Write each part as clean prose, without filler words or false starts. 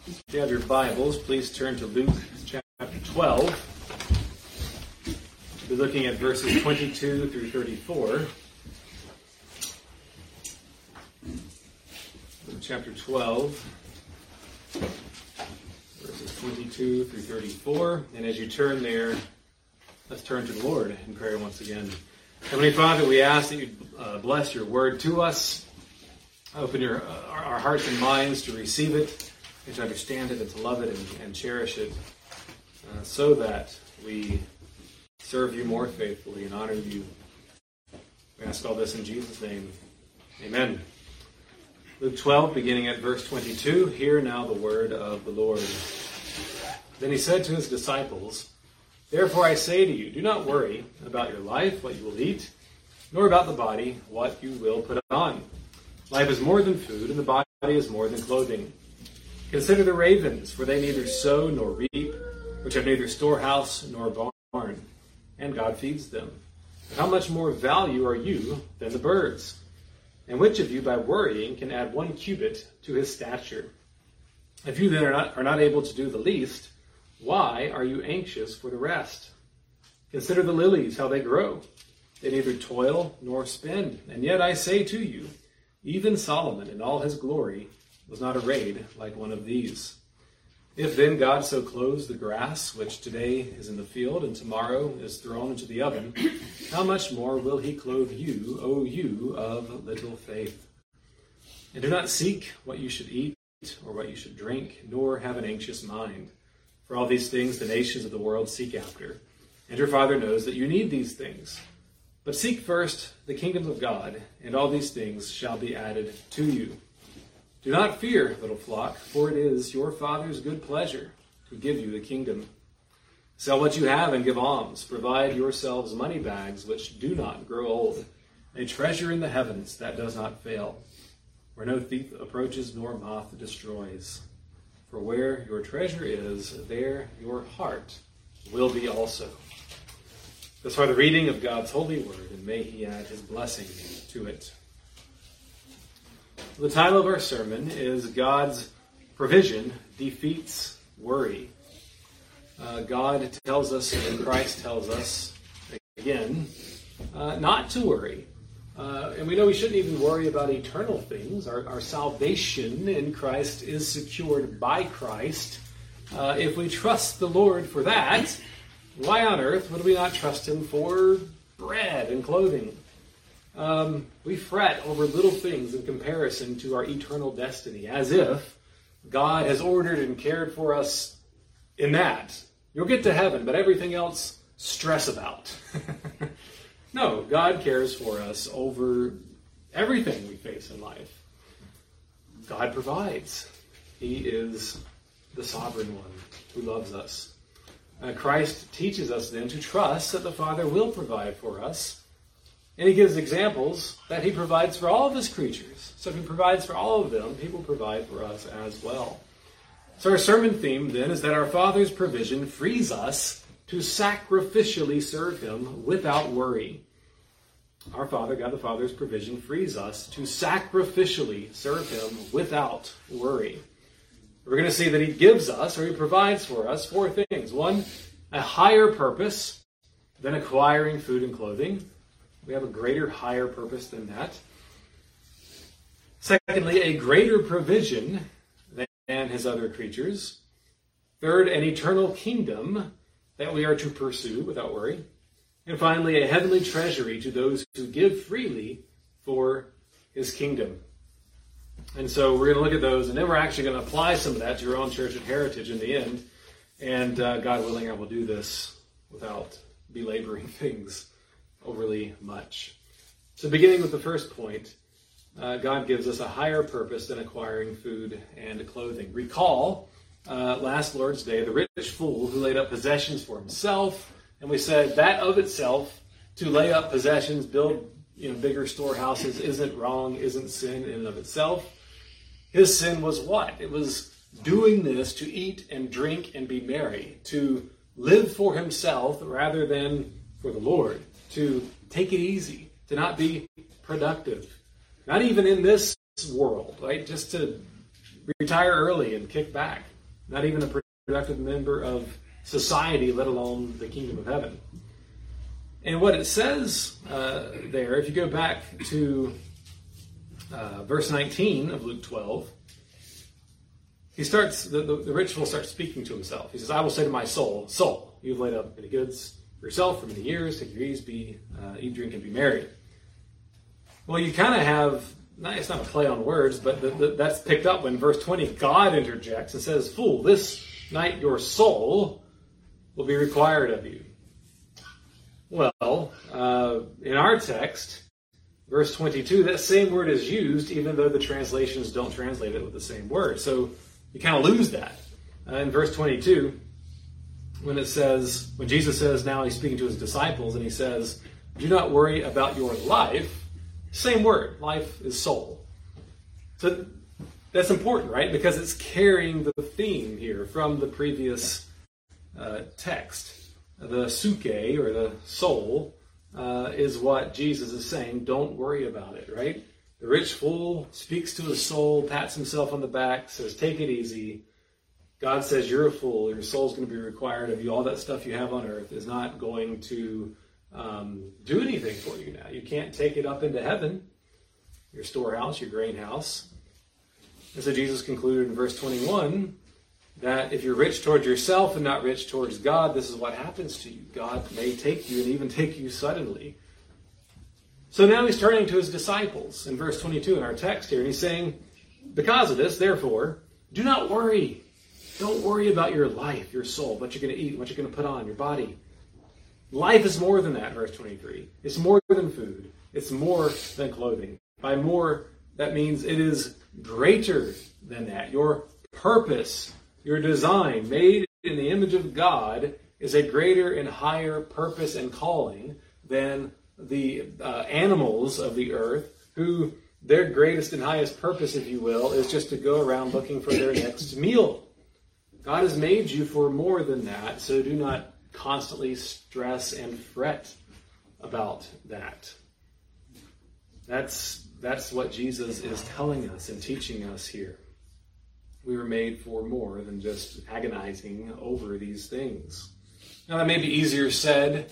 If you have your Bibles, please turn to Luke chapter 12. We'll be looking at verses 22 through 34. Luke chapter 12, verses 22 through 34. And as you turn there, let's turn to the Lord in prayer once again. Heavenly Father, we ask that you bless your word to us. Open our hearts and minds to receive it, and to understand it, and to love it, and cherish it, so that we serve you more faithfully and honor you. We ask all this in Jesus' name. Amen. Luke 12, beginning at verse 22. Hear now the word of the Lord. Then he said to his disciples, "Therefore I say to you, do not worry about your life, what you will eat, nor about the body, what you will put on. Life is more than food, and the body is more than clothing. Consider the ravens, for they neither sow nor reap, which have neither storehouse nor barn, and God feeds them. How much more value are you than the birds? And which of you, by worrying, can add 1 cubit to his stature? If you then are not able to do the least, why are you anxious for the rest? Consider the lilies, how they grow. They neither toil nor spin. And yet I say to you, even Solomon in all his glory was not arrayed like one of these. If then God so clothes the grass, which today is in the field and tomorrow is thrown into the oven, how much more will he clothe you, O you of little faith? And do not seek what you should eat or what you should drink, nor have an anxious mind. For all these things the nations of the world seek after, and your Father knows that you need these things. But seek first the kingdom of God, and all these things shall be added to you. Do not fear, little flock, for it is your Father's good pleasure to give you the kingdom. Sell what you have and give alms. Provide yourselves money bags which do not grow old, a treasure in the heavens that does not fail, where no thief approaches nor moth destroys. For where your treasure is, there your heart will be also." This is the reading of God's holy word, and may he add his blessing to it. The title of our sermon is God's Provision Defeats Worry. God tells us, and Christ tells us, again, not to worry. And we know we shouldn't even worry about eternal things. Our salvation in Christ is secured by Christ. If we trust the Lord for that, why on earth would we not trust him for bread and clothing? We fret over little things in comparison to our eternal destiny, as if God has ordered and cared for us in that. You'll get to heaven, but everything else, stress about. No, God cares for us over everything we face in life. God provides. He is the sovereign one who loves us. Christ teaches us then to trust that the Father will provide for us. And he gives examples that he provides for all of his creatures. So if he provides for all of them, he will provide for us as well. So our sermon theme then is that our Father's provision frees us to sacrificially serve him without worry. Our Father, God the Father's provision frees us to sacrificially serve him without worry. We're going to see that he gives us, or he provides for us, 4 things. 1, a higher purpose than acquiring food and clothing. We have a greater, higher purpose than that. Secondly, a greater provision than his other creatures. 3rd, an eternal kingdom that we are to pursue without worry. And finally, a heavenly treasury to those who give freely for his kingdom. And so we're going to look at those, and then we're actually going to apply some of that to your own church at Heritage in the end. And God willing, I will do this without belaboring things overly much. So beginning with the first point, God gives us a higher purpose than acquiring food and clothing. Recall last Lord's Day, the rich fool who laid up possessions for himself. And we said that of itself, to lay up possessions, build bigger storehouses, isn't wrong, isn't sin in and of itself. His sin was what? It was doing this to eat and drink and be merry, to live for himself rather than for the Lord, to take it easy, to not be productive. Not even in this world, right? Just to retire early and kick back. not even a productive member of society, let alone the kingdom of heaven. And what it says there, if you go back to verse 19 of Luke 12, he starts, the rich fool starts speaking to himself. He says, I will say to my soul, soul, you've laid up many goods for yourself for many years, take your ease, eat, drink, and be merry. Well, you kind of have, it's not a play on words, but that's picked up when verse 20, God interjects and says, fool, this night your soul will be required of you. Well, in our text, verse 22, that same word is used, even though the translations don't translate it with the same word. So you kind of lose that. In verse 22, when Jesus says, now he's speaking to his disciples, and he says, do not worry about your life. Same word, life is soul. So that's important, right? Because it's carrying the theme here from the previous text. The suke, or the soul, is what Jesus is saying. Don't worry about it, right? The rich fool speaks to his soul, pats himself on the back, says, take it easy. God says, you're a fool. Your soul's going to be required of you. All that stuff you have on earth is not going to do anything for you now. You can't take it up into heaven, your storehouse, your grain house. And so Jesus concluded in verse 21 that if you're rich towards yourself and not rich towards God, this is what happens to you. God may take you and even take you suddenly. So now he's turning to his disciples in verse 22 in our text here, and he's saying, because of this, therefore, do not worry. Don't worry about your life, your soul, what you're going to eat, what you're going to put on, your body. Life is more than that, verse 23. It's more than food. It's more than clothing. By more, that means it is greater than that. Your purpose, your design, made in the image of God, is a greater and higher purpose and calling than the animals of the earth, who their greatest and highest purpose, if you will, is just to go around looking for their next meal. God has made you for more than that, so do not constantly stress and fret about that. That's what Jesus is telling us and teaching us here. We were made for more than just agonizing over these things. Now, that may be easier said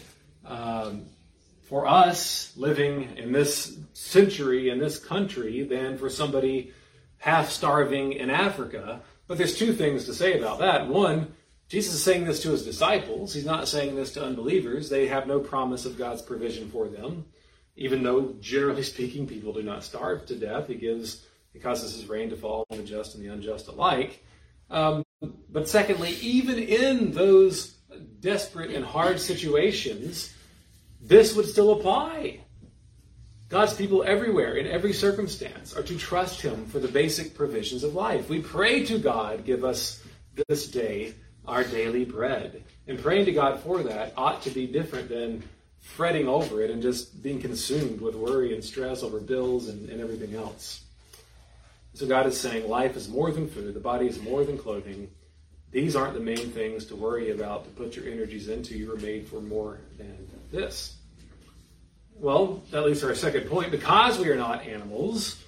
for us living in this century, in this country, than for somebody half starving in Africa. But there's two things to say about that. One, Jesus is saying this to his disciples. He's not saying this to unbelievers. They have no promise of God's provision for them. Even though, generally speaking, people do not starve to death. He causes his rain to fall on the just and the unjust alike. But secondly, even in those desperate and hard situations, this would still apply. God's people everywhere, in every circumstance, are to trust him for the basic provisions of life. We pray to God, give us this day our daily bread. And praying to God for that ought to be different than fretting over it and just being consumed with worry and stress over bills and everything else. So God is saying life is more than food. The body is more than clothing. These aren't the main things to worry about, to put your energies into. You were made for more than this. Well, that leads to our second point. Because we are not animals,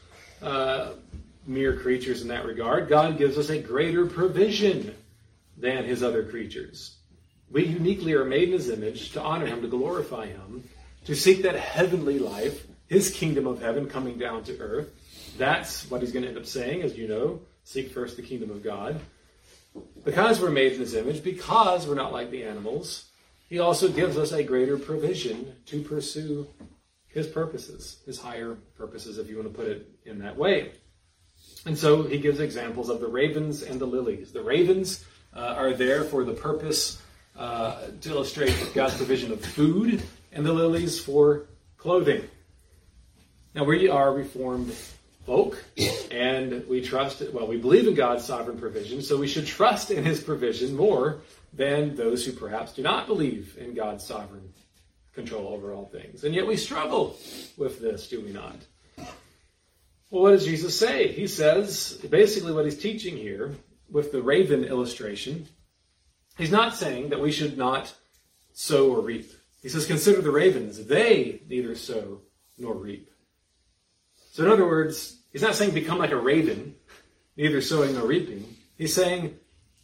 mere creatures in that regard, God gives us a greater provision than his other creatures. We uniquely are made in his image to honor him, to glorify him, to seek that heavenly life, his kingdom of heaven coming down to earth. That's what he's going to end up saying, as you know. Seek first the kingdom of God. Because we're made in his image, because we're not like the animals, he also gives us a greater provision to pursue his purposes, his higher purposes, if you want to put it in that way. And so he gives examples of the ravens and the lilies. The ravens are there for the purpose to illustrate God's provision of food, and the lilies for clothing. Now, we are Reformed folk, and we believe in God's sovereign provision, so we should trust in his provision more than those who perhaps do not believe in God's sovereign control over all things. And yet we struggle with this, do we not? Well, what does Jesus say? He says, basically what he's teaching here with the raven illustration, he's not saying that we should not sow or reap. He says, consider the ravens. They neither sow nor reap. So in other words, he's not saying become like a raven, neither sowing nor reaping. He's saying,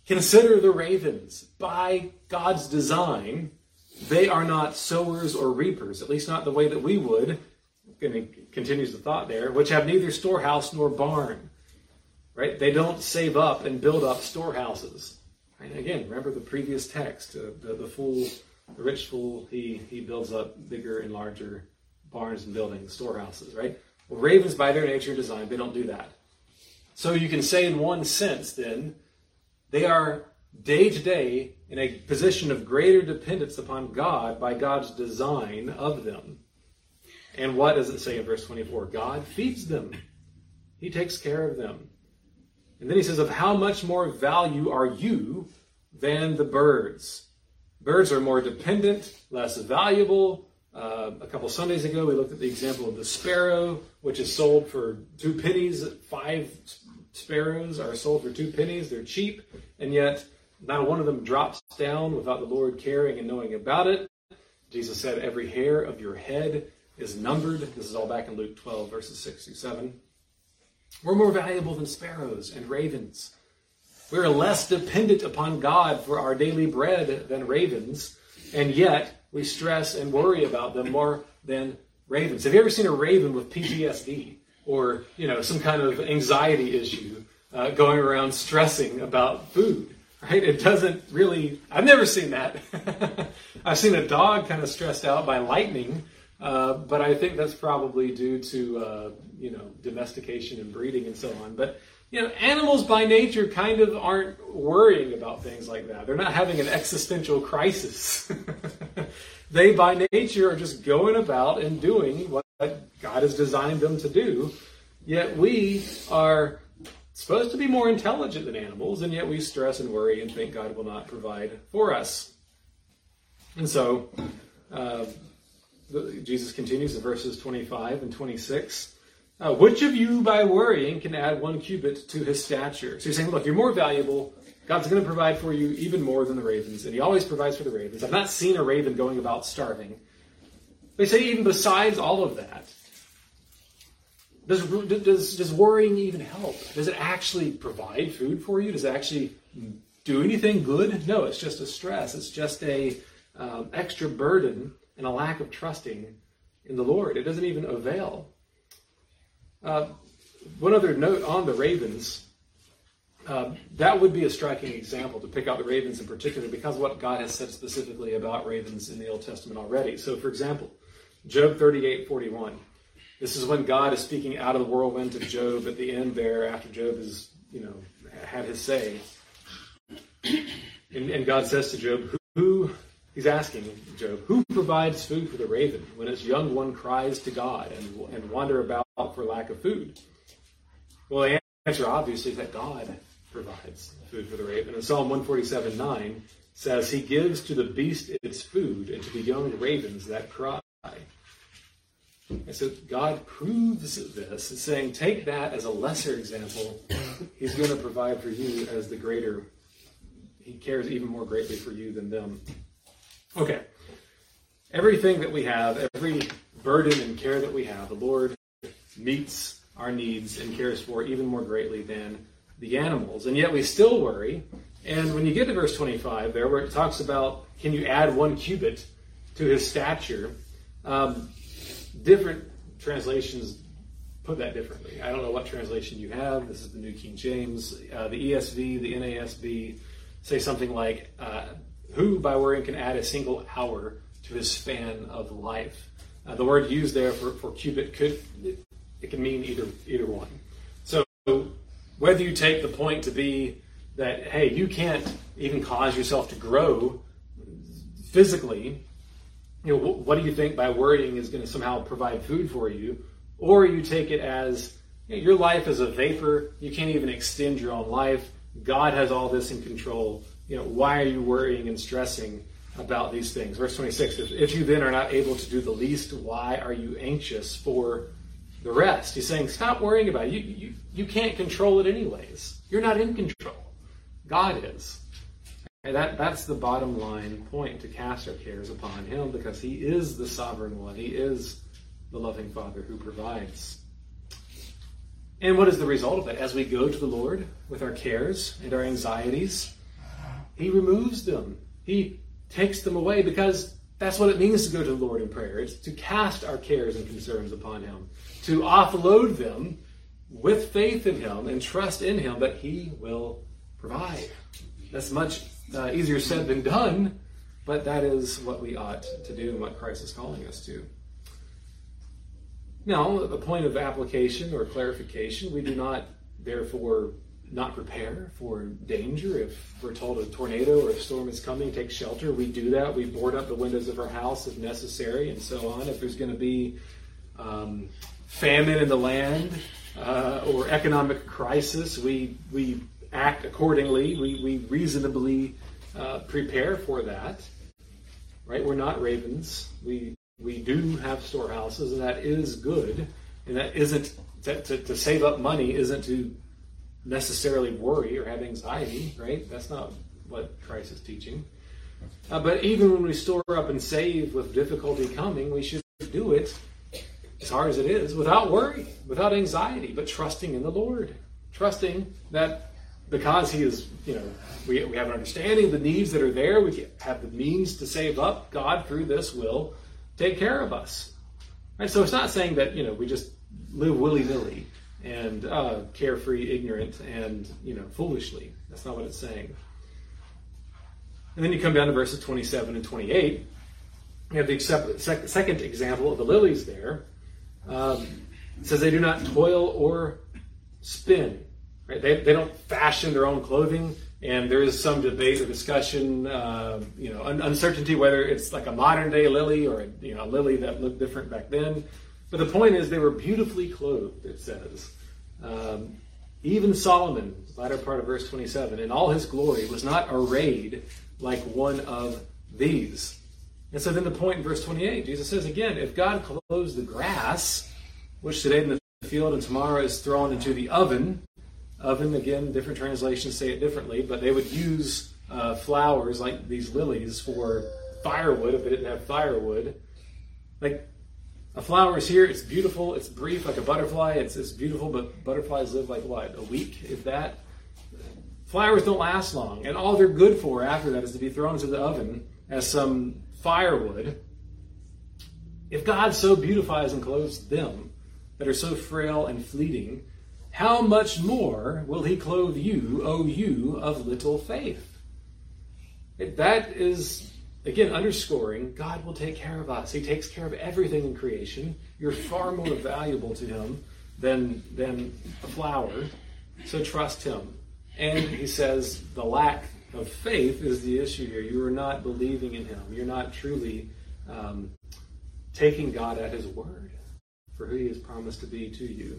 Consider the ravens. By God's design, they are not sowers or reapers, at least not the way that we would. And it continues the thought there, which have neither storehouse nor barn. Right? They don't save up and build up storehouses. Right? Again, remember the previous text. The rich fool, he builds up bigger and larger barns and buildings, storehouses, right? Well, ravens, by their nature and design, they don't do that. So you can say in one sense, then, they are day to day in a position of greater dependence upon God by God's design of them. And what does it say in verse 24? God feeds them. He takes care of them. And then he says, of how much more value are you than the birds? Birds are more dependent, less valuable. A couple Sundays ago, we looked at the example of the sparrow, which is sold for 2 pennies. 5 sparrows are sold for 2 pennies. They're cheap, and yet not one of them drops down without the Lord caring and knowing about it. Jesus said, every hair of your head is numbered. This is all back in Luke 12, verses 6 through 7. We're more valuable than sparrows and ravens. We're less dependent upon God for our daily bread than ravens, and yet we stress and worry about them more than ravens. Have you ever seen a raven with PTSD or, some kind of anxiety issue going around stressing about food? Right? It doesn't really. I've never seen that. I've seen a dog kind of stressed out by lightning, but I think that's probably due to domestication and breeding and so on. But animals by nature kind of aren't worrying about things like that. They're not having an existential crisis. They by nature are just going about and doing what God has designed them to do. Yet we are supposed to be more intelligent than animals, and yet we stress and worry and think God will not provide for us. And so Jesus continues in verses 25 and 26. Which of you, by worrying, can add 1 cubit to his stature? So you're saying, look, you're more valuable. God's going to provide for you even more than the ravens, and he always provides for the ravens. I've not seen a raven going about starving. They say even besides all of that, does worrying even help? Does it actually provide food for you? Does it actually do anything good? No, it's just a stress. It's just a extra burden and a lack of trusting in the Lord. It doesn't even avail. One other note on the ravens. That would be a striking example to pick out the ravens in particular because of what God has said specifically about ravens in the Old Testament already. So, for example, Job 38:41. This is when God is speaking out of the whirlwind to Job at the end there after Job has, had his say. And God says to Job, he's asking Job, who provides food for the raven when its young one cries to God and wander about for lack of food? Well, the answer obviously is that God provides food for the raven. And Psalm 147:9 says, he gives to the beast its food and to the young ravens that cry. And so God proves this, is saying, take that as a lesser example. He's going to provide for you as the greater. He cares even more greatly for you than them. Okay. Everything that we have, every burden and care that we have, the Lord meets our needs and cares for even more greatly than the animals. And yet we still worry. And when you get to verse 25 there, where it talks about, can you add 1 cubit to his stature? Different translations put that differently. I don't know what translation you have. This is the New King James. The ESV, the NASB say something like, who by worrying can add a single hour to his span of life? The word used there for cubit can mean either one. So whether you take the point to be that, hey, you can't even cause yourself to grow physically, what do you think by worrying is going to somehow provide food for you? Or you take it as your life is a vapor. You can't even extend your own life. God has all this in control. Why are you worrying and stressing about these things? Verse 26, if you then are not able to do the least, why are you anxious for the rest? He's saying, stop worrying about it. You can't control it anyways. You're not in control. God is. And that's the bottom line point, to cast our cares upon him, because he is the sovereign one. He is the loving Father who provides. And what is the result of it? As we go to the Lord with our cares and our anxieties, He removes them. He takes them away, because that's what it means to go to the Lord in prayer. It's to cast our cares and concerns upon Him, to offload them with faith in Him and trust in Him that He will provide. That's much easier said than done, but that is what we ought to do and what Christ is calling us to. Now, at the point of application or clarification, we do not, therefore, not prepare for danger. If we're told a tornado or a storm is coming, take shelter. We do that. We board up the windows of our house if necessary, and so on. If there's going to be famine in the land or economic crisis, we act accordingly. We reasonably prepare for that. Right? We're not ravens. We do have storehouses, and that is good. And that isn't to save up money isn't to necessarily worry or have anxiety, right? That's not what Christ is teaching. But even when we store up and save with difficulty coming, we should do it, as hard as it is, without worry, without anxiety, but trusting in the Lord. Trusting that because He is, we have an understanding of the needs that are there, we have the means to save up, God, through this, will take care of us. Right? So it's not saying that, we just live willy-nilly and carefree, ignorant, and, foolishly. That's not what it's saying. And then you come down to verses 27 and 28. You have the second example of the lilies there. It says they do not toil or spin. Right? They don't fashion their own clothing. And there is some debate or discussion, uncertainty whether it's like a modern-day lily or a lily that looked different back then. But the point is they were beautifully clothed, it says. Even Solomon, latter part of verse 27, in all his glory was not arrayed like one of these. And so then the point in verse 28, Jesus says again, if God clothes the grass, which today in the field and tomorrow is thrown into the oven, again, different translations say it differently, but they would use flowers like these lilies for firewood if they didn't have firewood. Like a flower is here, it's beautiful, it's brief like a butterfly, it's beautiful, but butterflies live like what, a week, if that? Flowers don't last long, and all they're good for after that is to be thrown into the oven as some firewood. If God so beautifies and clothes them that are so frail and fleeting, how much more will He clothe you, O you of little faith? That is, again, underscoring God will take care of us. He takes care of everything in creation. You're far more valuable to Him than a flower, so trust Him. And He says the lack of faith is the issue here. You are not believing in Him. You're not truly taking God at His word for who He has promised to be to you.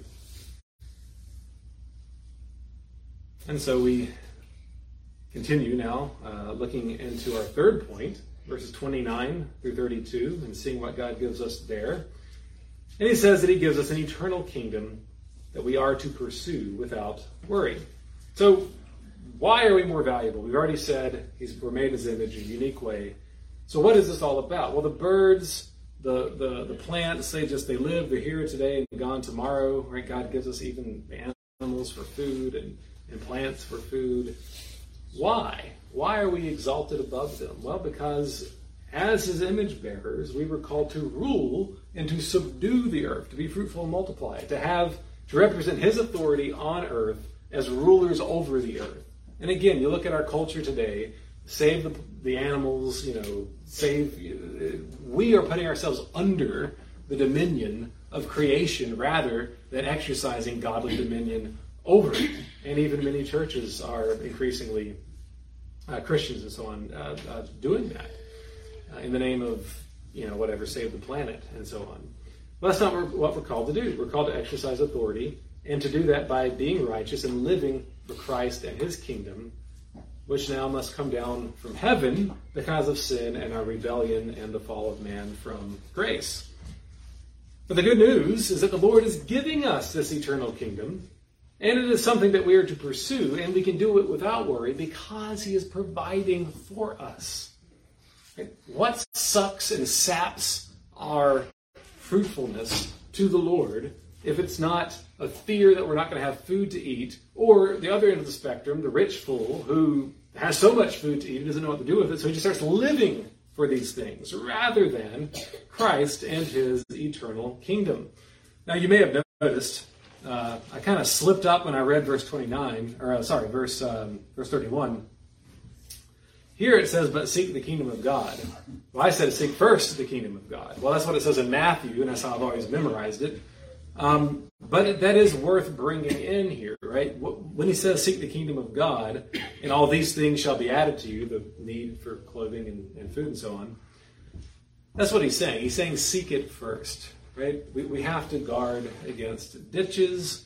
And so we continue now looking into our third point, verses 29 through 32, and seeing what God gives us there. And He says that He gives us an eternal kingdom that we are to pursue without worry. So why are we more valuable? We've already said we're made in His image in a unique way. So what is this all about? Well, the birds, the plants, they live, they're here today and gone tomorrow. Right? God gives us even animals for food and plants for food. Why? Why are we exalted above them? Well, because as His image bearers, we were called to rule and to subdue the earth, to be fruitful and multiply, to represent His authority on earth as rulers over the earth. And again, you look at our culture today, save the animals, we are putting ourselves under the dominion of creation rather than exercising godly dominion over it. And even many churches are increasingly, Christians and so on, doing that in the name of, save the planet and so on. But that's not what we're called to do. We're called to exercise authority, and to do that by being righteous and living for Christ and His kingdom, which now must come down from heaven because of sin and our rebellion and the fall of man from grace. But the good news is that the Lord is giving us this eternal kingdom, and it is something that we are to pursue, and we can do it without worry because He is providing for us. Right? What sucks and saps our fruitfulness to the Lord if it's not a fear that we're not going to have food to eat, or the other end of the spectrum, the rich fool who has so much food to eat, he doesn't know what to do with it, so he just starts living for these things rather than Christ and his eternal kingdom. Now, you may have noticed, I kind of slipped up when I read verse 31. Here it says, but seek the kingdom of God. Well, I said seek first the kingdom of God. Well, that's what it says in Matthew, and that's how I've always memorized it. But that is worth bringing in here, right? When he says seek the kingdom of God, and all these things shall be added to you, the need for clothing and food and so on, that's what he's saying. He's saying seek it first, right? We have to guard against ditches.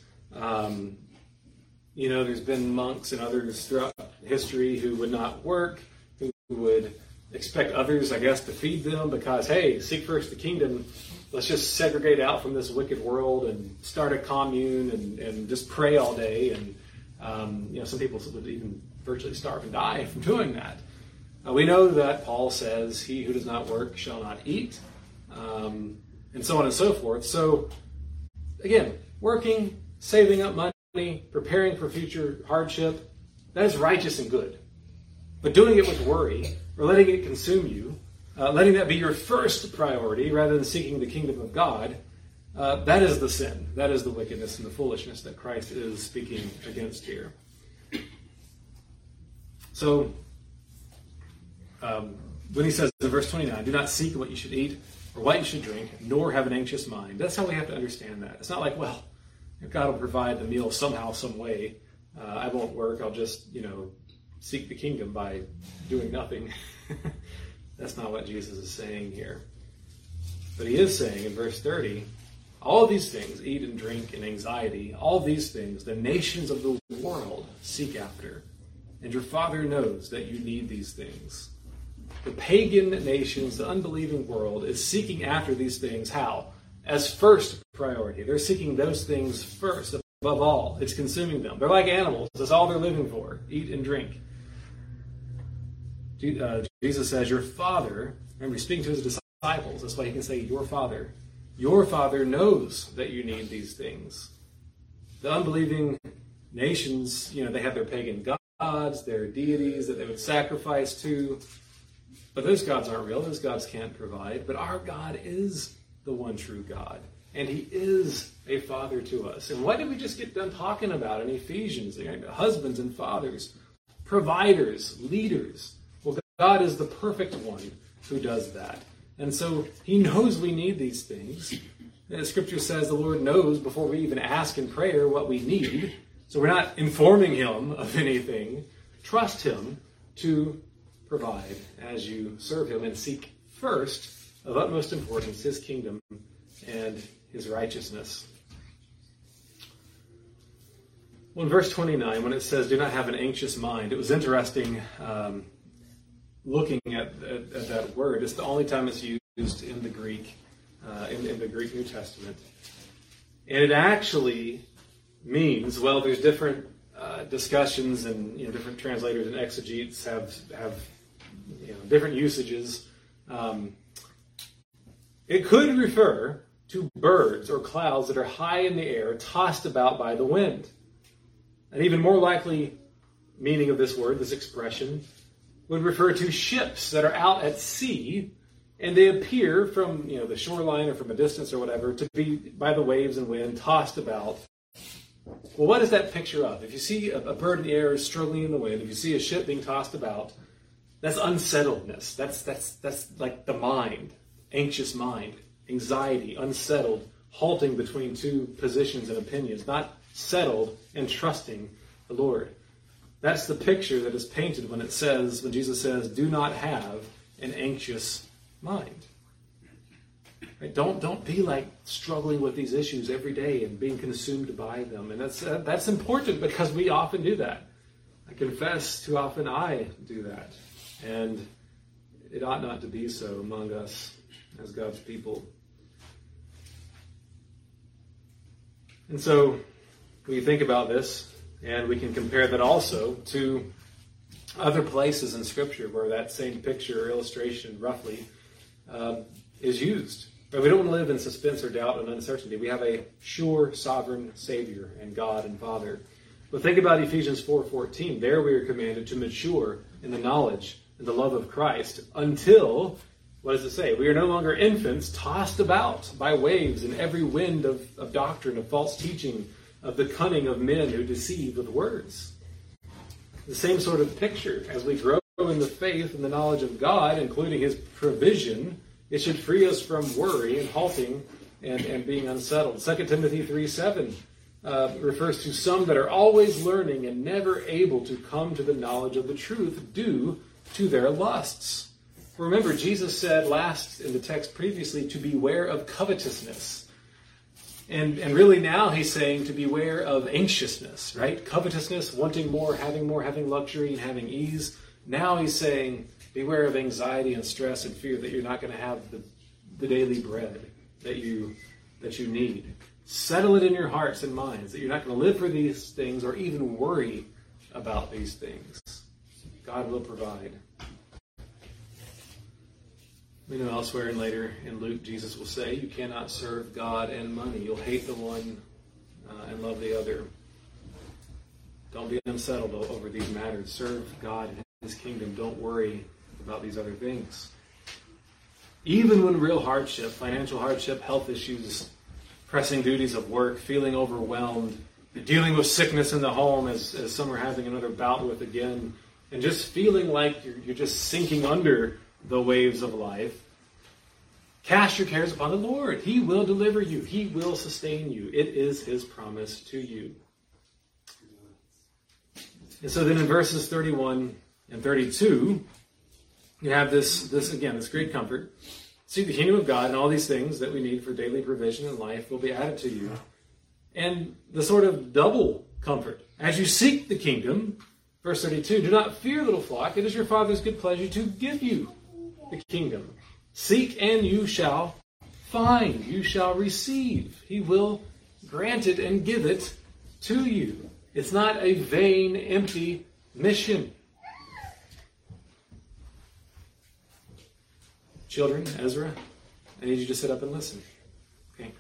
There's been monks and others throughout history who would not work, who would expect others, I guess, to feed them because, hey, seek first the kingdom. Let's just segregate out from this wicked world and start a commune and just pray all day. And, some people would even virtually starve and die from doing that. We know that Paul says, he who does not work shall not eat, and so on and so forth. So, again, working, saving up money, preparing for future hardship, that is righteous and good. But doing it with worry, or letting it consume you, letting that be your first priority rather than seeking the kingdom of God, that is the sin. That is the wickedness and the foolishness that Christ is speaking against here. So, when he says in verse 29, do not seek what you should eat or what you should drink, nor have an anxious mind. That's how we have to understand that. It's not like, well, God will provide the meal somehow, some way. I won't work. I'll just, seek the kingdom by doing nothing. That's not what Jesus is saying here. But he is saying in verse 30, all these things, eat and drink and anxiety, all these things, the nations of the world seek after. And your Father knows that you need these things. The pagan nations, the unbelieving world, is seeking after these things. How? As first priority. They're seeking those things first, above all. It's consuming them. They're like animals. That's all they're living for. Eat and drink. Jesus says, your Father, remember he's speaking to his disciples. That's why he can say, your Father. Your Father knows that you need these things. The unbelieving nations, they have their pagan gods, their deities that they would sacrifice to. But those gods aren't real. Those gods can't provide. But our God is the one true God. And he is a father to us. And what did we just get done talking about in Ephesians? Husbands and fathers, providers, leaders. Well, God is the perfect one who does that. And so he knows we need these things. The scripture says the Lord knows before we even ask in prayer what we need. So we're not informing him of anything. Trust him to provide as you serve him and seek first, of utmost importance, his kingdom and his righteousness. Well, in verse 29, when it says, do not have an anxious mind, it was interesting looking at that word. It's the only time it's used in the Greek, in the Greek New Testament. And it actually means, well, there's different discussions and different translators and exegetes have different usages. It could refer to birds or clouds that are high in the air, tossed about by the wind. An even more likely meaning of this word, this expression, would refer to ships that are out at sea, and they appear from the shoreline or from a distance or whatever to be by the waves and wind tossed about. Well, what is that picture of? If you see a bird in the air struggling in the wind, if you see a ship being tossed about, that's unsettledness. That's like the mind, anxious mind, anxiety, unsettled, halting between two positions and opinions, not settled and trusting the Lord. That's the picture that is painted when Jesus says, do not have an anxious mind. Right? Don't be like struggling with these issues every day and being consumed by them. And that's important because we often do that. I confess too often I do that. And it ought not to be so among us as God's people. And so we think about this, and we can compare that also to other places in Scripture where that same picture or illustration, roughly, is used. But we don't want to live in suspense or doubt and uncertainty. We have a sure, sovereign Savior and God and Father But think about Ephesians 4:14. There we are commanded to mature in the knowledge and the love of Christ until, what does it say? We are no longer infants tossed about by waves and every wind of doctrine, of false teaching, of the cunning of men who deceive with words. The same sort of picture. As we grow in the faith and the knowledge of God, including his provision, it should free us from worry and halting and being unsettled. 2 Timothy 3:7 refers to some that are always learning and never able to come to the knowledge of the truth due to their lusts. Remember, Jesus said last in the text previously to beware of covetousness. And really now he's saying to beware of anxiousness, right? Covetousness, wanting more, having luxury and having ease. Now he's saying beware of anxiety and stress and fear that you're not going to have the daily bread that you need. Settle it in your hearts and minds that you're not going to live for these things or even worry about these things. God will provide. We know elsewhere and later in Luke, Jesus will say, you cannot serve God and money. You'll hate the one and love the other. Don't be unsettled over these matters. Serve God and his kingdom. Don't worry about these other things. Even when real hardship, financial hardship, health issues, pressing duties of work, feeling overwhelmed, dealing with sickness in the home as some are having another bout with again, and just feeling like you're just sinking under the waves of life, cast your cares upon the Lord. He will deliver you. He will sustain you. It is his promise to you. And so then in verses 31 and 32, you have this great comfort. See, the kingdom of God and all these things that we need for daily provision in life will be added to you. And the sort of double comfort. As you seek the kingdom, verse 32, do not fear, little flock. It is your Father's good pleasure to give you the kingdom. Seek and you shall find. You shall receive. He will grant it and give it to you. It's not a vain, empty mission. Children, Ezra, I need you to sit up and listen. Okay?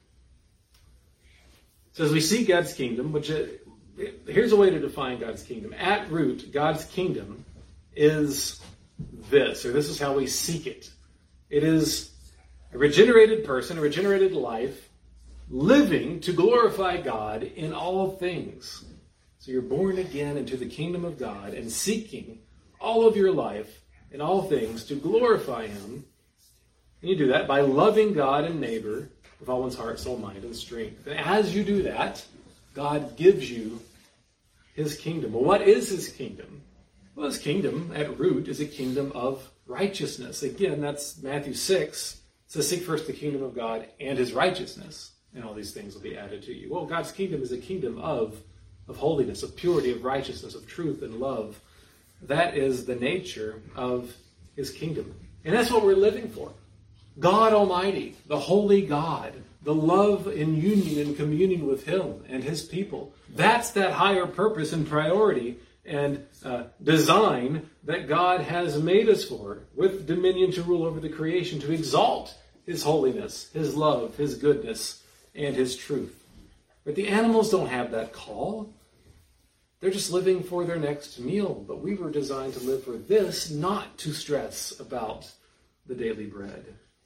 So as we seek God's kingdom, here's a way to define God's kingdom. At root, God's kingdom is this is how we seek it. It is a regenerated person, a regenerated life, living to glorify God in all things. So you're born again into the kingdom of God and seeking all of your life in all things to glorify him. And you do that by loving God and neighbor with all one's heart, soul, mind, and strength. And as you do that, God gives you his kingdom. Well, what is his kingdom? Well, his kingdom at root is a kingdom of righteousness. Again, that's Matthew 6. It says, seek first the kingdom of God and his righteousness, and all these things will be added to you. Well, God's kingdom is a kingdom of holiness, of purity, of righteousness, of truth and love. That is the nature of his kingdom. And that's what we're living for. God Almighty, the holy God, the love in union and communion with him and his people. That's that higher purpose and priority and design that God has made us for, with dominion to rule over the creation, to exalt his holiness, his love, his goodness, and his truth. But the animals don't have that call. They're just living for their next meal. But we were designed to live for this, not to stress about the daily bread.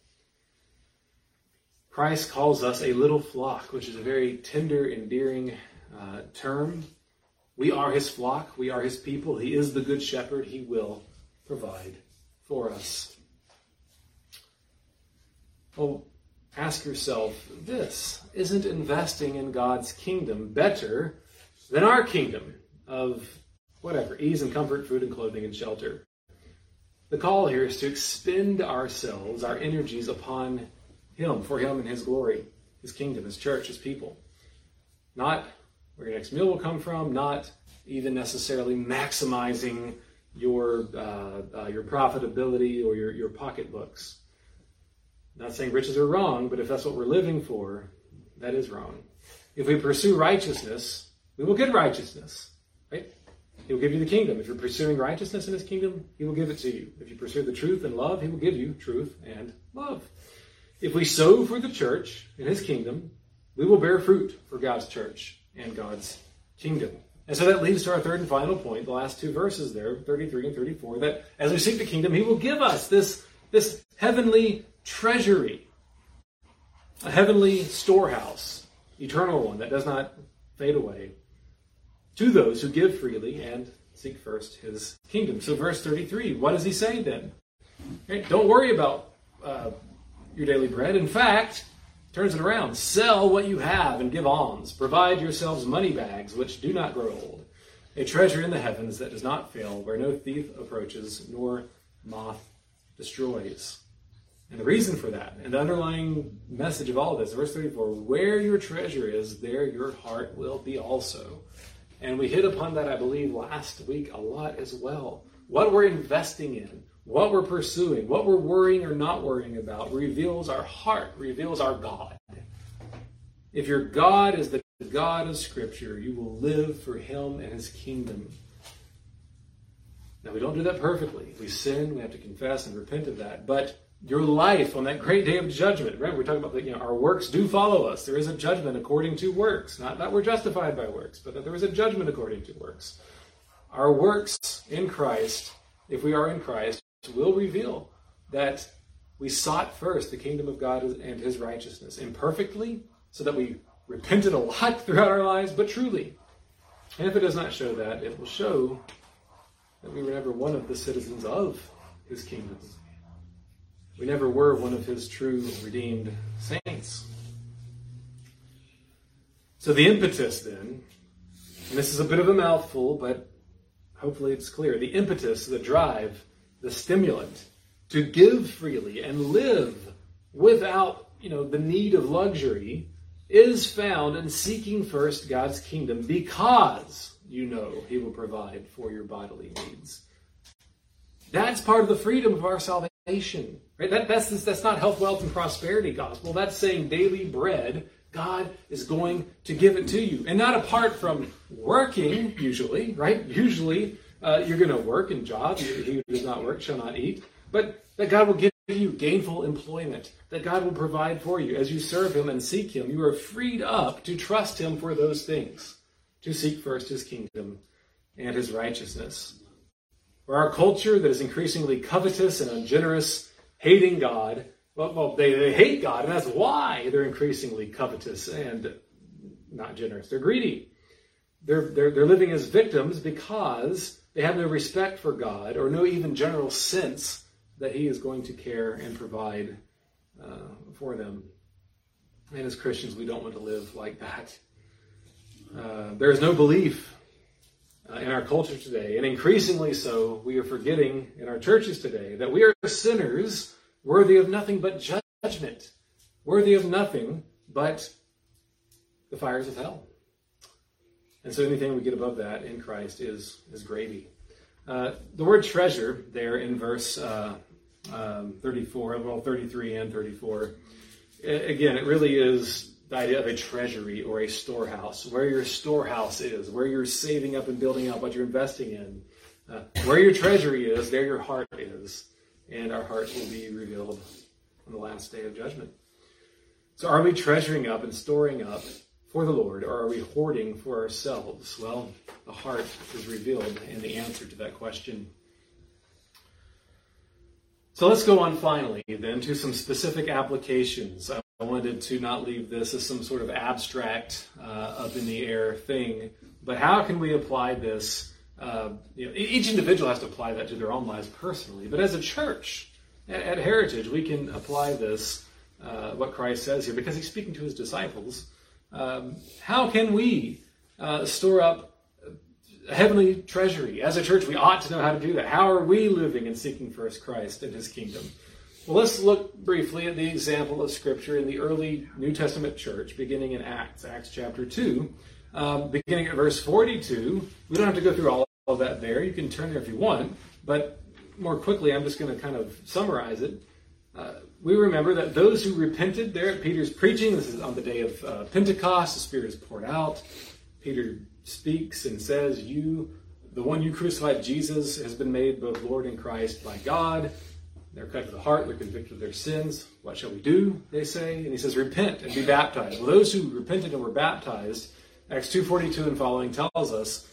Christ calls us a little flock, which is a very tender, endearing term. We are his flock. We are his people. He is the good shepherd. He will provide for us. Well, ask yourself this. Isn't investing in God's kingdom better than our kingdom of whatever, ease and comfort, food and clothing and shelter? The call here is to expend ourselves, our energies upon him, for him and his glory, his kingdom, his church, his people. Not where your next meal will come from, not even necessarily maximizing your profitability or your pocketbooks. Not saying riches are wrong, but if that's what we're living for, that is wrong. If we pursue righteousness, we will get righteousness, right? He will give you the kingdom. If you're pursuing righteousness in his kingdom, he will give it to you. If you pursue the truth and love, he will give you truth and love. If we sow for the church in his kingdom, we will bear fruit for God's church and God's kingdom. And so that leads to our third and final point, the last two verses there, 33 and 34, that as we seek the kingdom, he will give us this heavenly treasury, a heavenly storehouse, eternal one that does not fade away, to those who give freely and seek first his kingdom. So verse 33, what does he say then? Okay, don't worry about your daily bread. In fact, turns it around. Sell what you have and give alms. Provide yourselves money bags which do not grow old, a treasure in the heavens that does not fail, where no thief approaches nor moth destroys. And the reason for that, and the underlying message of all of this, verse 34, where your treasure is, there your heart will be also. And we hit upon that, I believe, last week a lot as well. What we're investing in, what we're pursuing, what we're worrying or not worrying about reveals our heart, reveals our God. If your God is the God of Scripture, you will live for him and his kingdom. Now, we don't do that perfectly. If we sin, we have to confess and repent of that. But your life on that great day of judgment, remember, we're talking about our works do follow us. There is a judgment according to works. Not that we're justified by works, but that there is a judgment according to works. Our works in Christ, if we are in Christ, will reveal that we sought first the kingdom of God and his righteousness imperfectly, so that we repented a lot throughout our lives, but truly. And if it does not show that, it will show that we were never one of the citizens of his kingdom. We never were one of his true redeemed saints. So the impetus then, and this is a bit of a mouthful, but hopefully it's clear. The impetus, the drive, the stimulant to give freely and live without, the need of luxury is found in seeking first God's kingdom, because he will provide for your bodily needs. That's part of the freedom of our salvation. Right? That's not health, wealth, and prosperity gospel. That's saying daily bread, God is going to give it to you. And not apart from working, usually, right? Usually, you're going to work in jobs. He who does not work shall not eat. But that God will give you gainful employment. That God will provide for you. As you serve him and seek him, you are freed up to trust him for those things. To seek first his kingdom and his righteousness. For our culture that is increasingly covetous and ungenerous, hating God, they hate God, and that's why they're increasingly covetous and not generous. They're greedy. They're living as victims because they have no respect for God or no even general sense that he is going to care and provide for them. And as Christians, we don't want to live like that. There is no belief in our culture today, and increasingly so, we are forgetting in our churches today that we are sinners worthy of nothing but judgment, worthy of nothing but the fires of hell. And so anything we get above that in Christ is gravy. The word treasure there in verse 33 and 34, again, it really is the idea of a treasury or a storehouse, where your storehouse is, where you're saving up and building up what you're investing in. Where your treasury is, there your heart is, and our hearts will be revealed on the last day of judgment. So are we treasuring up and storing up for the Lord, or are we hoarding for ourselves? Well, the heart is revealed in the answer to that question. So let's go on finally then to some specific applications. I wanted to not leave this as some sort of abstract, up in the air thing, but how can we apply this? Each individual has to apply that to their own lives personally, but as a church at Heritage, we can apply this, what Christ says here, because he's speaking to his disciples. How can we store up a heavenly treasury? As a church, we ought to know how to do that. How are we living and seeking first Christ and his kingdom? Well, let's look briefly at the example of Scripture in the early New Testament church, beginning in Acts chapter 2, beginning at verse 42. We don't have to go through all of that there. You can turn there if you want, but more quickly, I'm just going to kind of summarize it. We remember that those who repented there at Peter's preaching, this is on the day of Pentecost, the Spirit is poured out. Peter speaks and says, the one you crucified, Jesus, has been made both Lord and Christ by God. They're cut to the heart, they're convicted of their sins. What shall we do, they say? And he says, repent and be baptized. Well, those who repented and were baptized, Acts 2:42 and following tells us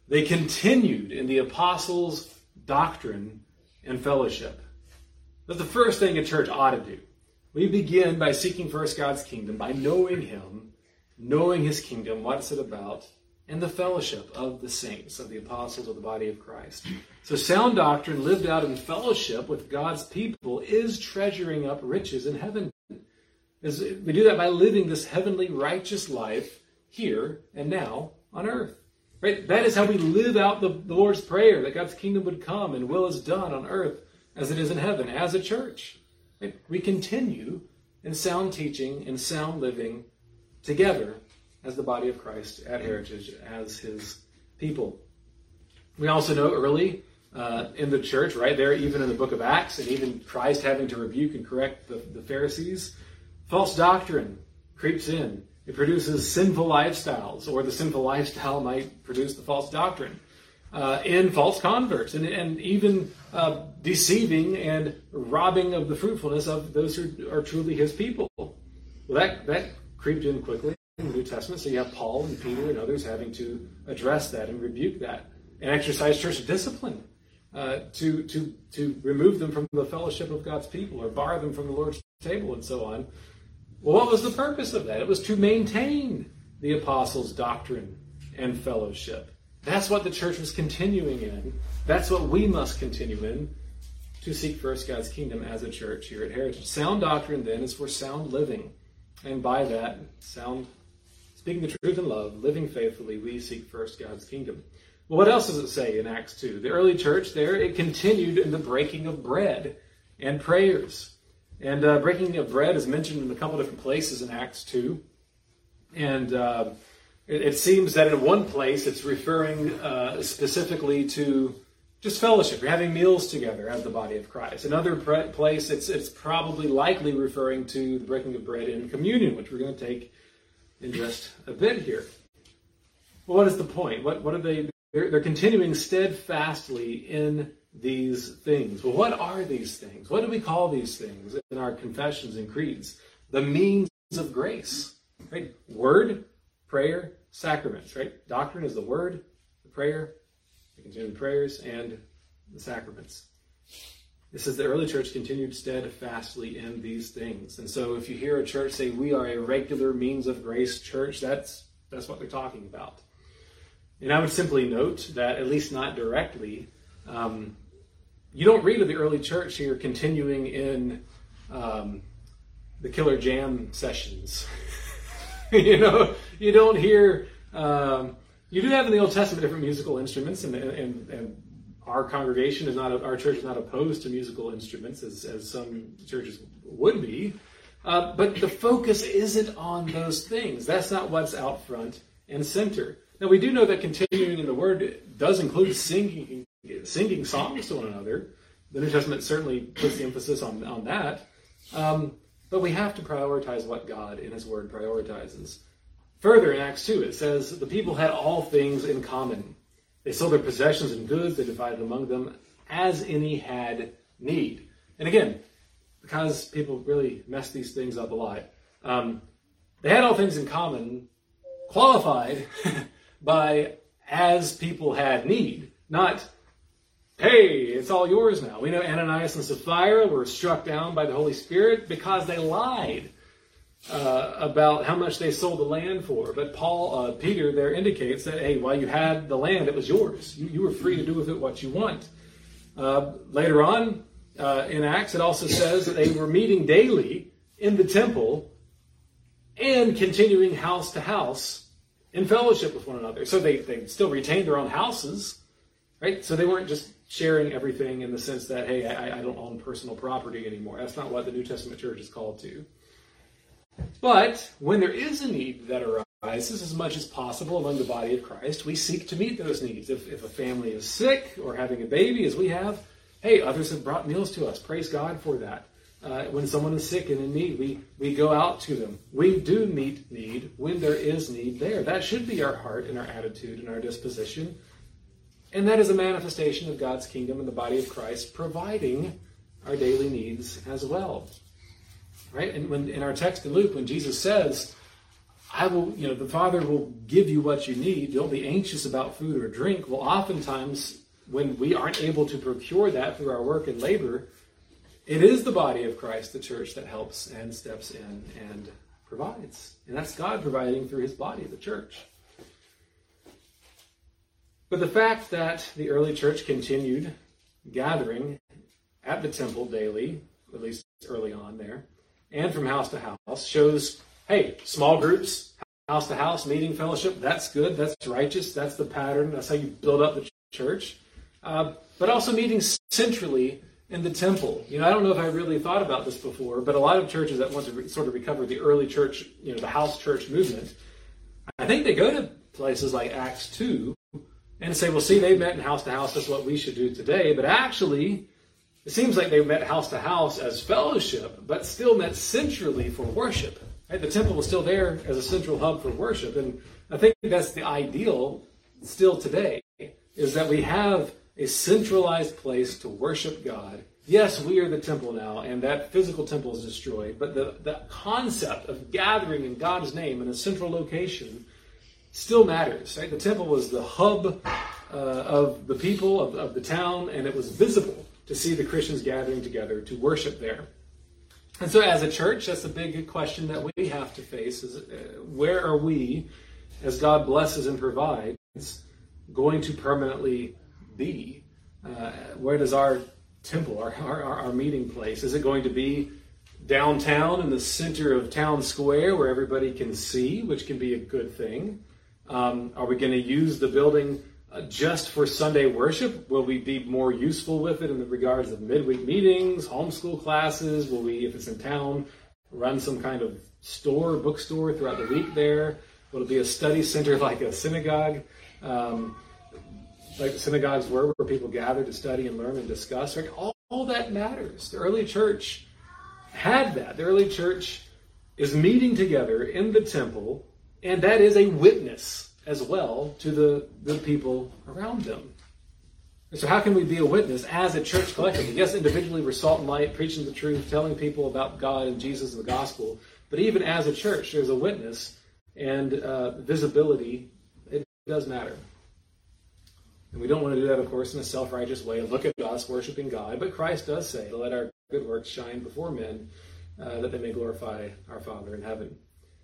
They continued in the apostles' doctrine and fellowship. That's the first thing a church ought to do. We begin by seeking first God's kingdom, by knowing Him, knowing His kingdom, what's it about, and the fellowship of the saints, of the apostles of the body of Christ. So sound doctrine lived out in fellowship with God's people is treasuring up riches in heaven. We do that by living this heavenly righteous life here and now on earth. Right? That is how we live out the Lord's Prayer, that God's kingdom would come and will is done on earth as it is in heaven, as a church. Right? We continue in sound teaching and sound living together as the body of Christ at Heritage, as His people. We also know early in the church, right there, even in the book of Acts, and even Christ having to rebuke and correct the Pharisees, false doctrine creeps in. It produces sinful lifestyles, or the sinful lifestyle might produce the false doctrine, in false converts, and even deceiving and robbing of the fruitfulness of those who are truly His people. Well, that creeped in quickly in the New Testament, so you have Paul and Peter and others having to address that and rebuke that, and exercise church discipline to remove them from the fellowship of God's people, or bar them from the Lord's table, and so on. Well, what was the purpose of that? It was to maintain the apostles' doctrine and fellowship. That's what the church was continuing in. That's what we must continue in, to seek first God's kingdom as a church here at Heritage. Sound doctrine, then, is for sound living. And by that, speaking the truth in love, living faithfully, we seek first God's kingdom. Well, what else does it say in Acts 2? The early church there, it continued in the breaking of bread and prayers. And breaking of bread is mentioned in a couple different places in Acts 2. And it seems that in one place it's referring specifically to just fellowship, or having meals together as the body of Christ. Another place it's probably likely referring to the breaking of bread in communion, which we're going to take in just a bit here. Well, what is the point? What are they? They're continuing steadfastly in these things. Well, what are these things? What do we call these things in our confessions and creeds? The means of grace, right? Word, prayer, sacraments, right? Doctrine is the word, the prayer, the continuing prayers, and the sacraments. This is the early church continued steadfastly in these things. And so if you hear a church say, we are a regular means of grace church, that's what they're talking about. And I would simply note that, at least not directly, you don't read of the early church here continuing in the killer jam sessions. You don't hear. You do have in the Old Testament different musical instruments, and our congregation is not, our church is not opposed to musical instruments as some churches would be. But the focus isn't on those things. That's not what's out front and center. Now, we do know that continuing in the Word does include singing songs to one another. The New Testament certainly puts the emphasis on that. But we have to prioritize what God in His Word prioritizes. Further, in Acts 2, it says, the people had all things in common. They sold their possessions and goods, they divided among them, as any had need. And again, because people really mess these things up a lot, they had all things in common, qualified by as people had need, not, hey, it's all yours now. We know Ananias and Sapphira were struck down by the Holy Spirit because they lied about how much they sold the land for. But Peter there indicates that, hey, while you had the land, it was yours. You were free to do with it what you want. Later on in Acts, it also says that they were meeting daily in the temple and continuing house to house in fellowship with one another. So they still retained their own houses, right? So they weren't just sharing everything in the sense that, hey, I don't own personal property anymore. That's not what the New Testament church is called to. But when there is a need that arises, as much as possible among the body of Christ, we seek to meet those needs. If a family is sick or having a baby, as we have, hey, others have brought meals to us. Praise God for that. When someone is sick and in need, we go out to them. We do meet need when there is need there. That should be our heart and our attitude and our disposition. And that is a manifestation of God's kingdom and the body of Christ providing our daily needs as well. Right? And when in our text in Luke, when Jesus says, the Father will give you what you need. Don't be anxious about food or drink. Well, oftentimes when we aren't able to procure that through our work and labor, it is the body of Christ, the church, that helps and steps in and provides. And that's God providing through his body, the church. But the fact that the early church continued gathering at the temple daily, at least early on there, and from house to house, shows, hey, small groups, house to house, meeting, fellowship, that's good, that's righteous, that's the pattern, that's how you build up the church. But also meeting centrally in the temple. I don't know if I really thought about this before, but a lot of churches that want to sort of recover the early church, the house church movement, I think they go to places like Acts 2 and say, well, see, they met in house to house, that's what we should do today. But actually, it seems like they met house to house as fellowship, but still met centrally for worship. Right? The temple was still there as a central hub for worship. And I think that's the ideal still today, is that we have a centralized place to worship God. Yes, we are the temple now, and that physical temple is destroyed, but the concept of gathering in God's name in a central location still matters. Right? The temple was the hub of the people, of the town, and it was visible to see the Christians gathering together to worship there. And so as a church, that's a big question that we have to face, is where are we, as God blesses and provides, going to permanently be? Where does our temple, our meeting place, is it going to be downtown in the center of town square where everybody can see, which can be a good thing? Are we going to use the building just for Sunday worship? Will we be more useful with it in the regards of midweek meetings, homeschool classes? Will we, if it's in town, run some kind of bookstore throughout the week there? Will it be a study center like a synagogue? Like the synagogues were, where people gathered to study and learn and discuss. Right? All that matters. The early church had that. The early church is meeting together in the temple, and that is a witness as well to the people around them. And so how can we be a witness as a church collectively? Yes, individually we're salt and light, preaching the truth, telling people about God and Jesus and the gospel. But even as a church, there's a witness, and visibility, it does matter. And we don't want to do that, of course, in a self-righteous way. Look at us worshiping God. But Christ does say, let our good works shine before men, that they may glorify our Father in heaven.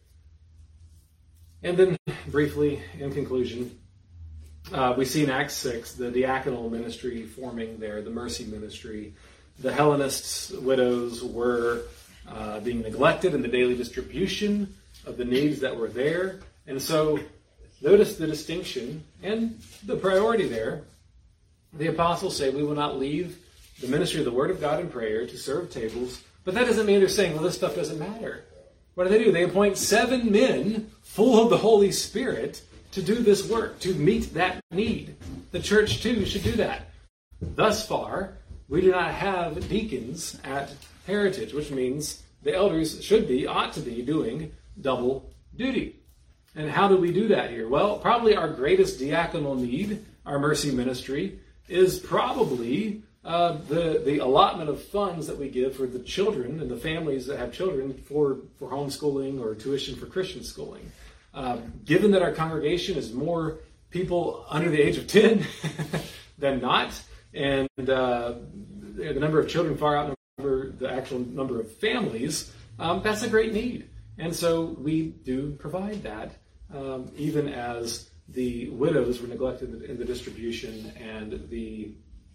And then, briefly, in conclusion, we see in Acts 6 the diaconal ministry forming there, the mercy ministry. The Hellenists' widows were being neglected in the daily distribution of the needs that were there. And so, notice the distinction and the priority there. The apostles say, we will not leave the ministry of the Word of God in prayer to serve tables. But that doesn't mean they're saying, well, this stuff doesn't matter. What do? They appoint 7 men full of the Holy Spirit to do this work, to meet that need. The church, too, should do that. Thus far, we do not have deacons at Heritage, which means the elders ought to be doing double duty. And how do we do that here? Well, probably our greatest diaconal need, our mercy ministry, is probably the allotment of funds that we give for the children and the families that have children for homeschooling or tuition for Christian schooling. Given that our congregation is more people under the age of 10 than not, and the number of children far outnumber the actual number of families, that's a great need. And so we do provide that, even as the widows were neglected in the distribution and the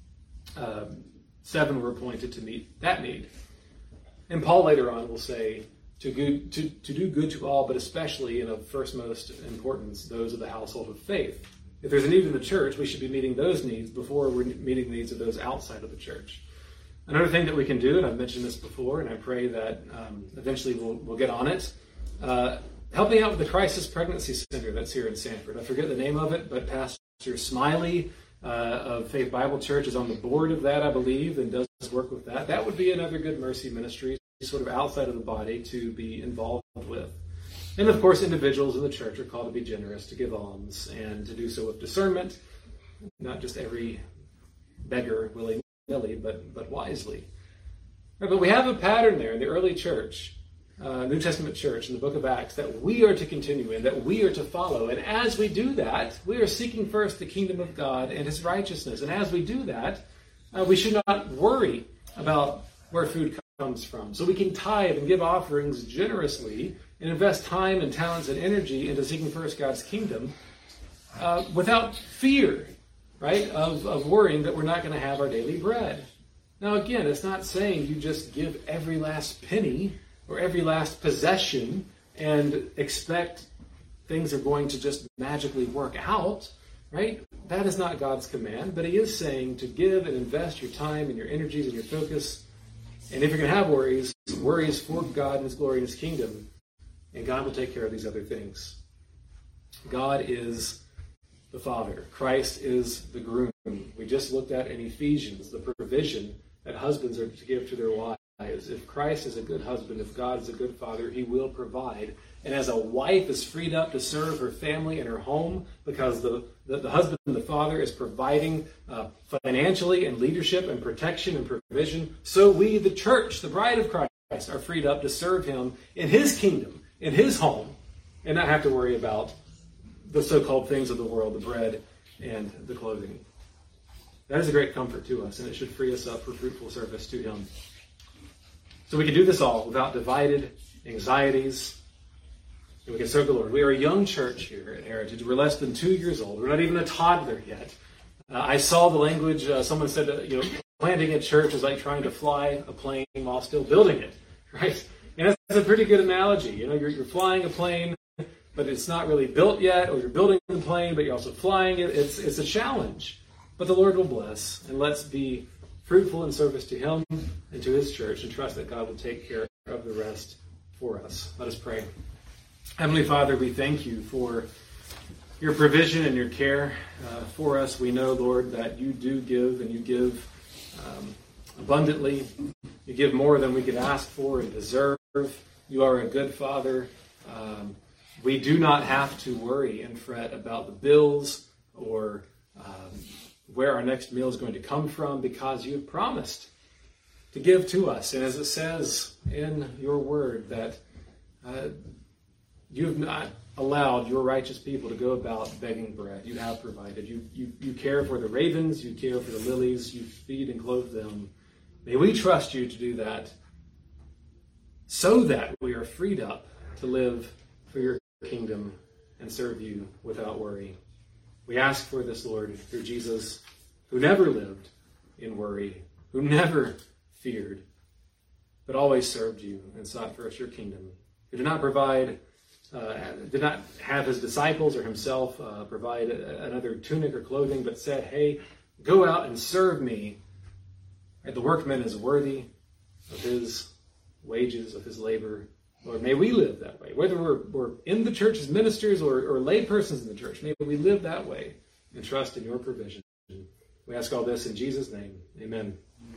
7 were appointed to meet that need. And Paul later on will say to do good to all, but especially, and of first most importance, those of the household of faith. If there's a need in the church, we should be meeting those needs before we're meeting the needs of those outside of the church. Another thing that we can do, and I've mentioned this before, and I pray that eventually we'll get on it, helping out with the Crisis Pregnancy Center that's here in Sanford. I forget the name of it, but Pastor Smiley of Faith Bible Church is on the board of that, I believe, and does work with that. That would be another good mercy ministry, sort of outside of the body, to be involved with. And of course, individuals in the church are called to be generous, to give alms, and to do so with discernment, not just every beggar willy-nilly, but wisely. Right, but we have a pattern there in the early church New Testament church in the book of Acts that we are to continue in, that we are to follow. And as we do that, we are seeking first the kingdom of God and his righteousness. And as we do that, we should not worry about where food comes from. So we can tithe and give offerings generously and invest time and talents and energy into seeking first God's kingdom without fear, right, of worrying that we're not going to have our daily bread. Now, again, it's not saying you just give every last penny or every last possession and expect things are going to just magically work out, right? That is not God's command, but he is saying to give and invest your time and your energies and your focus. And if you're going to have worries for God and his glory and his kingdom, and God will take care of these other things. God is the Father. Christ is the groom. We just looked at in Ephesians the provision that husbands are to give to their wives. If Christ is a good husband, if God is a good father, he will provide. And as a wife is freed up to serve her family and her home because the husband, the father, is providing financially and leadership and protection and provision, so we, the church, the bride of Christ, are freed up to serve him in his kingdom, in his home, and not have to worry about the so-called things of the world, the bread and the clothing. That is a great comfort to us, and it should free us up for fruitful service to him. So we can do this all without divided anxieties, and we can serve the Lord. We are a young church here at Heritage. We're less than 2 years old. We're not even a toddler yet. I saw the language. Someone said, planting a church is like trying to fly a plane while still building it, right? And that's a pretty good analogy. You're flying a plane, but it's not really built yet, or you're building the plane, but you're also flying it. It's a challenge. But the Lord will bless, and let's be fruitful in service to him and to his church, and trust that God will take care of the rest for us. Let us pray. Heavenly Father, we thank you for your provision and your care for us. We know, Lord, that you do give, and you give abundantly. You give more than we could ask for and deserve. You are a good Father. We do not have to worry and fret about the bills or where our next meal is going to come from, because you have promised to give to us. And as it says in your word, that you have not allowed your righteous people to go about begging bread. You have provided. You care for the ravens. You care for the lilies. You feed and clothe them. May we trust you to do that, so that we are freed up to live for your kingdom and serve you without worry. We ask for this, Lord, through Jesus, who never lived in worry, who never feared, but always served you and sought first your kingdom, who did not have his disciples or himself provide another tunic or clothing, but said, hey, go out and serve me. The workman is worthy of his wages, of his labor. Lord, may we live that way. Whether we're in the church as ministers or lay persons in the church, may we live that way and trust in your provision. We ask all this in Jesus' name. Amen.